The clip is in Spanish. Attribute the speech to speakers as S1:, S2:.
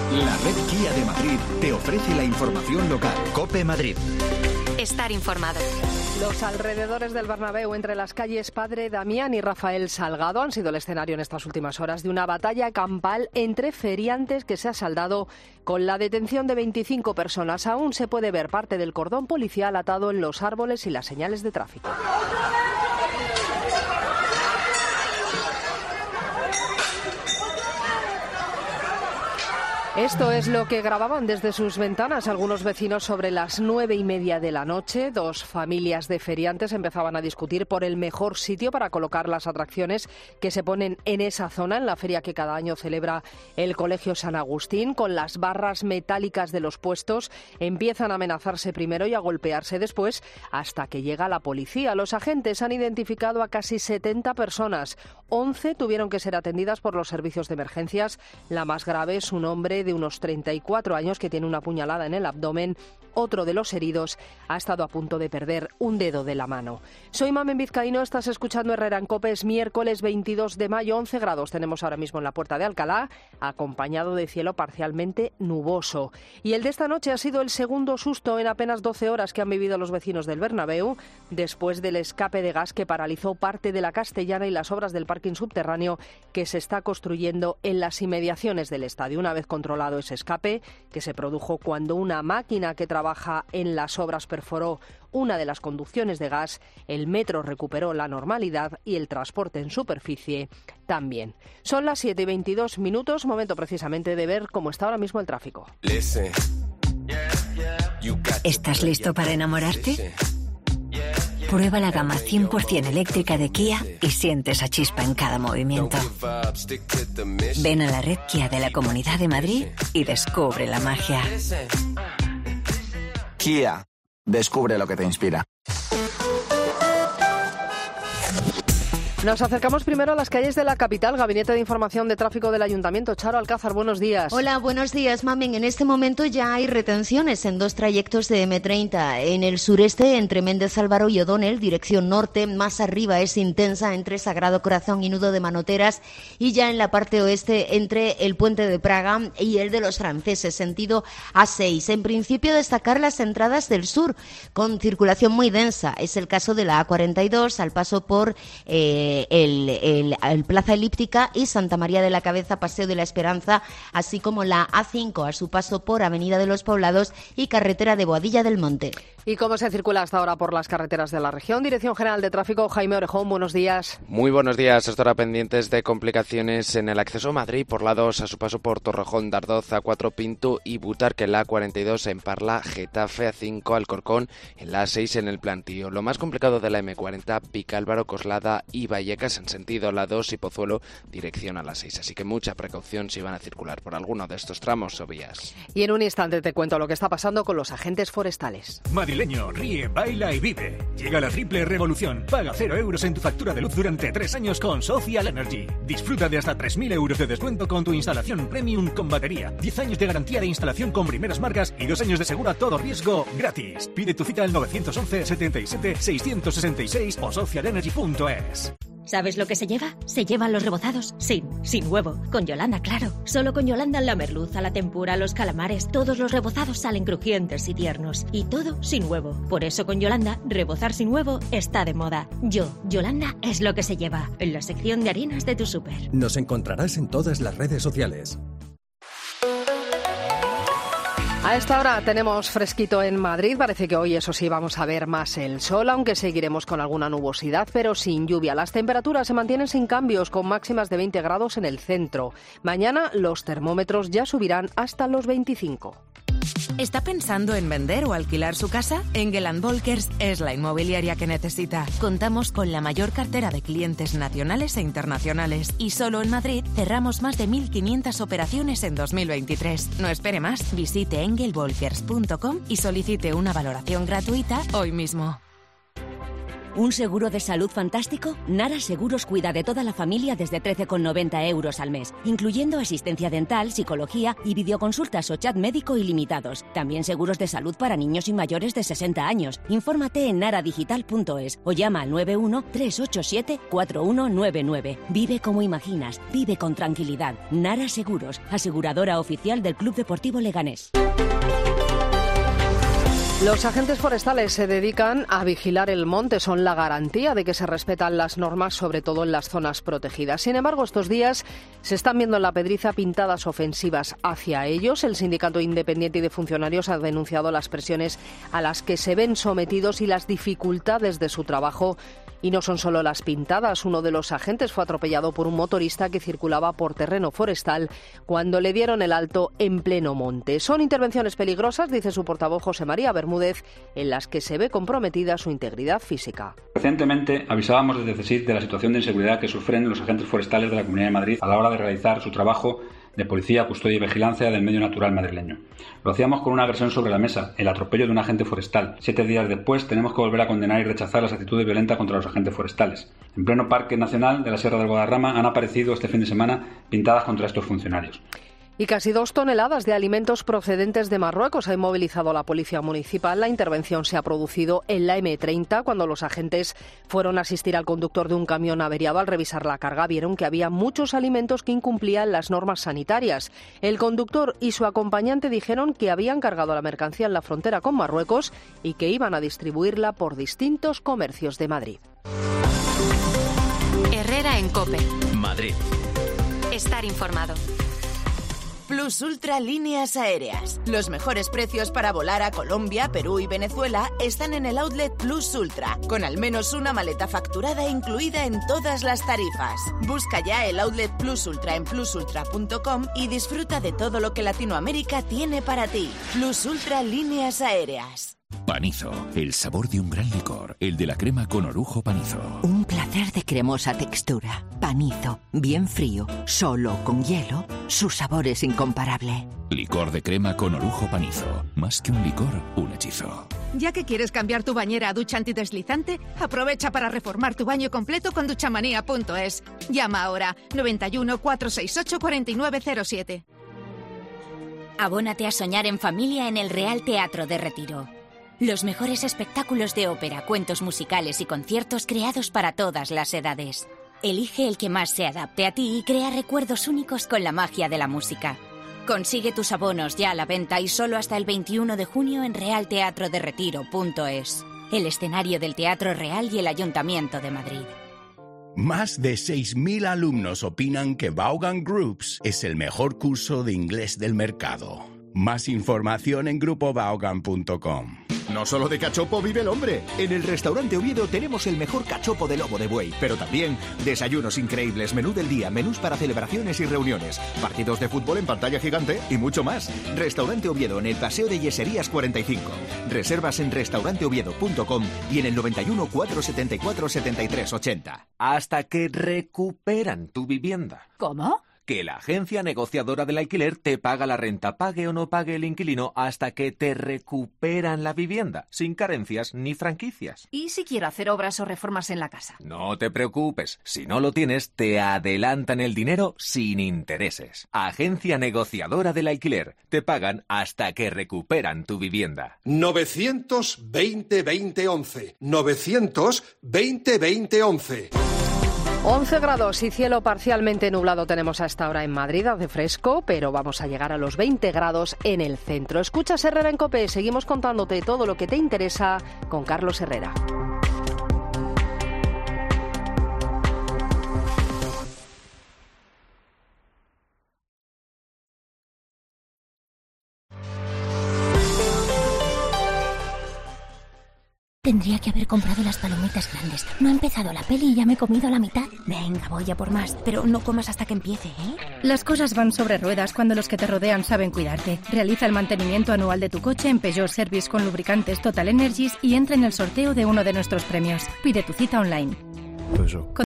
S1: La red Kia de Madrid te ofrece la información local.
S2: COPE Madrid.
S3: Estar informado.
S4: Los alrededores del Bernabéu, entre las calles Padre Damián y Rafael Salgado, han sido el escenario en estas últimas horas de una batalla campal entre feriantes que se ha saldado con la detención de 25 personas. Aún se puede ver parte del cordón policial atado en los árboles y las señales de tráfico. Esto es lo que grababan desde sus ventanas algunos vecinos sobre las 9:30 de la noche. Dos familias de feriantes empezaban a discutir por el mejor sitio para colocar las atracciones que se ponen en esa zona, en la feria que cada año celebra el Colegio San Agustín. Con las barras metálicas de los puestos empiezan a amenazarse primero y a golpearse después, hasta que llega la policía. Los agentes han identificado a casi 70 personas. 11 tuvieron que ser atendidas por los servicios de emergencias. La más grave es un hombre de unos 34 años que tiene una puñalada en el abdomen. Otro de los heridos ha estado a punto de perder un dedo de la mano. Soy Mamen Vizcaíno, estás escuchando Herrera en COPE. Es miércoles 22 de mayo, 11 grados tenemos ahora mismo en la Puerta de Alcalá, acompañado de cielo parcialmente nuboso. Y el de esta noche ha sido el segundo susto en apenas 12 horas que han vivido los vecinos del Bernabéu, después del escape de gas que paralizó parte de la Castellana y las obras del parking subterráneo que se está construyendo en las inmediaciones del estadio. Una vez controlado ese escape, que se produjo cuando una máquina que trabaja en las obras perforó una de las conducciones de gas, el metro recuperó la normalidad y el transporte en superficie también. Son las 7:22 minutos, momento precisamente de ver cómo está ahora mismo el tráfico.
S3: ¿Estás listo para enamorarte? Prueba la gama 100% eléctrica de Kia y siente esa chispa en cada movimiento. Ven a la red Kia de la Comunidad de Madrid y descubre la magia.
S2: Kia. Descubre lo que te inspira.
S4: Nos acercamos primero a las calles de la capital. Gabinete de Información de Tráfico del Ayuntamiento. Charo Alcázar, buenos días.
S5: Hola, buenos días, Mamen. En este momento ya hay retenciones en dos trayectos de M30. En el sureste, entre Méndez Álvaro y O'Donnell, dirección norte. Más arriba es intensa entre Sagrado Corazón y Nudo de Manoteras. Y ya en la parte oeste, entre el Puente de Praga y el de los Franceses, sentido A6. En principio, destacar las entradas del sur, con circulación muy densa. Es el caso de la A42, al paso por el Plaza Elíptica y Santa María de la Cabeza, Paseo de la Esperanza, así como la A5 a su paso por Avenida de los Poblados y carretera de Boadilla del Monte.
S4: ¿Y cómo se circula hasta ahora por las carreteras de la región? Dirección General de Tráfico, Jaime Orejón, buenos días.
S6: Muy buenos días. Hasta ahora pendientes de complicaciones en el acceso a Madrid por la 2 a su paso por Torrejón, Dardoz, A4 Pinto y Butarque, en la A42 en Parla, Getafe, A5 Alcorcón, en la A6 en el Plantío. Lo más complicado de la M40, Vicálvaro, Coslada y Vallecas en sentido la 2 y Pozuelo, dirección a la 6. Así que mucha precaución si van a circular por alguno de estos tramos o vías.
S4: Y en un instante te cuento lo que está pasando con los agentes forestales.
S7: Madrileño, ríe, baila y vive. Llega la triple revolución. Paga 0 euros en tu factura de luz durante 3 años con Social Energy. Disfruta de hasta 3.000 euros de descuento con tu instalación premium con batería. 10 años de garantía de instalación con primeras marcas y 2 años de seguro a todo riesgo gratis. Pide tu cita al 911 77 666 o socialenergy.es.
S8: ¿Sabes lo que se lleva? Se llevan los rebozados sin huevo. Con Yolanda, claro. Solo con Yolanda la merluza, la tempura, los calamares, todos los rebozados salen crujientes y tiernos. Y todo sin huevo. Por eso con Yolanda, rebozar sin huevo está de moda. Yolanda es lo que se lleva. En la sección de harinas de tu súper.
S9: Nos encontrarás en todas las redes sociales.
S4: A esta hora tenemos fresquito en Madrid. Parece que hoy, eso sí, vamos a ver más el sol, aunque seguiremos con alguna nubosidad, pero sin lluvia. Las temperaturas se mantienen sin cambios, con máximas de 20 grados en el centro. Mañana los termómetros ya subirán hasta los 25.
S10: ¿Está pensando en vender o alquilar su casa? Engel & Volkers es la inmobiliaria que necesita. Contamos con la mayor cartera de clientes nacionales e internacionales y solo en Madrid cerramos más de 1.500 operaciones en 2023. No espere más, visite engelvolkers.com y solicite una valoración gratuita hoy mismo.
S11: ¿Un seguro de salud fantástico? Nara Seguros cuida de toda la familia desde 13,90 € al mes, incluyendo asistencia dental, psicología y videoconsultas o chat médico ilimitados. También seguros de salud para niños y mayores de 60 años. Infórmate en naradigital.es o llama al 91-387-4199. Vive como imaginas, vive con tranquilidad. Nara Seguros, aseguradora oficial del Club Deportivo Leganés.
S4: Los agentes forestales se dedican a vigilar el monte, son la garantía de que se respetan las normas, sobre todo en las zonas protegidas. Sin embargo, estos días se están viendo en la Pedriza pintadas ofensivas hacia ellos. El Sindicato Independiente y de Funcionarios ha denunciado las presiones a las que se ven sometidos y las dificultades de su trabajo. Y no son solo las pintadas. Uno de los agentes fue atropellado por un motorista que circulaba por terreno forestal cuando le dieron el alto en pleno monte. Son intervenciones peligrosas, dice su portavoz José María Bermúdez, en las que se ve comprometida su integridad física.
S12: Recientemente avisábamos desde CSIC de la situación de inseguridad que sufren los agentes forestales de la Comunidad de Madrid a la hora de realizar su trabajo de policía, custodia y vigilancia del medio natural madrileño. Lo hacíamos con una agresión sobre la mesa, el atropello de un agente forestal. 7 días después tenemos que volver a condenar y rechazar las actitudes violentas contra los agentes forestales. En pleno Parque Nacional de la Sierra del Guadarrama han aparecido este fin de semana pintadas contra estos funcionarios.
S4: Y casi 2 toneladas de alimentos procedentes de Marruecos ha inmovilizado a la Policía Municipal. La intervención se ha producido en la M30 cuando los agentes fueron a asistir al conductor de un camión averiado. Al revisar la carga vieron que había muchos alimentos que incumplían las normas sanitarias. El conductor y su acompañante dijeron que habían cargado la mercancía en la frontera con Marruecos y que iban a distribuirla por distintos comercios de Madrid.
S13: Herrera en COPE.
S14: Madrid.
S13: Estar informado.
S15: Plus Ultra Líneas Aéreas. Los mejores precios para volar a Colombia, Perú y Venezuela están en el outlet Plus Ultra, con al menos una maleta facturada incluida en todas las tarifas. Busca ya el outlet Plus Ultra en plusultra.com y disfruta de todo lo que Latinoamérica tiene para ti. Plus Ultra Líneas Aéreas.
S16: Panizo, el sabor de un gran licor, el de la crema con orujo Panizo.
S17: Un placer de cremosa textura. Panizo, bien frío, solo con hielo, su sabor es incomparable.
S16: Licor de crema con orujo Panizo. Más que un licor, un hechizo.
S18: Ya que quieres cambiar tu bañera a ducha antideslizante, aprovecha para reformar tu baño completo con duchamanía.es. Llama ahora 91 468 4907.
S19: Abónate a soñar en familia en el Real Teatro de Retiro. Los mejores espectáculos de ópera, cuentos musicales y conciertos creados para todas las edades. Elige el que más se adapte a ti y crea recuerdos únicos con la magia de la música. Consigue tus abonos ya a la venta y solo hasta el 21 de junio en realteatroderetiro.es. El escenario del Teatro Real y el Ayuntamiento de Madrid.
S20: Más de 6.000 alumnos opinan que Vaughan Groups es el mejor curso de inglés del mercado. Más información en grupovaughan.com.
S1: No solo de cachopo vive el hombre. En el restaurante Oviedo tenemos el mejor cachopo de lomo de buey, pero también desayunos increíbles, menú del día, menús para celebraciones y reuniones, partidos de fútbol en pantalla gigante y mucho más. Restaurante Oviedo en el Paseo de Yeserías 45. Reservas en restauranteoviedo.com y en el 91 474 73 80.
S14: Hasta que recuperan tu vivienda.
S18: ¿Cómo?
S14: Que la agencia negociadora del alquiler te paga la renta, pague o no pague el inquilino, hasta que te recuperan la vivienda, sin carencias ni franquicias.
S18: ¿Y si quiero hacer obras o reformas en la casa?
S14: No te preocupes, si no lo tienes, te adelantan el dinero sin intereses. Agencia negociadora del alquiler, te pagan hasta que recuperan tu vivienda.
S21: 920-2011. 920-2011.
S4: 11 grados y cielo parcialmente nublado tenemos a esta hora en Madrid, hace fresco, pero vamos a llegar a los 20 grados en el centro. Escuchas Herrera en COPE, seguimos contándote todo lo que te interesa con Carlos Herrera.
S22: Tendría que haber comprado las palomitas grandes. No ha empezado la peli y ya me he comido la mitad.
S8: Venga, voy a por más, pero no comas hasta que empiece, ¿eh?
S22: Las cosas van sobre ruedas cuando los que te rodean saben cuidarte. Realiza el mantenimiento anual de tu coche en Peugeot Service con lubricantes Total Energies y entra en el sorteo de uno de nuestros premios. Pide tu cita online.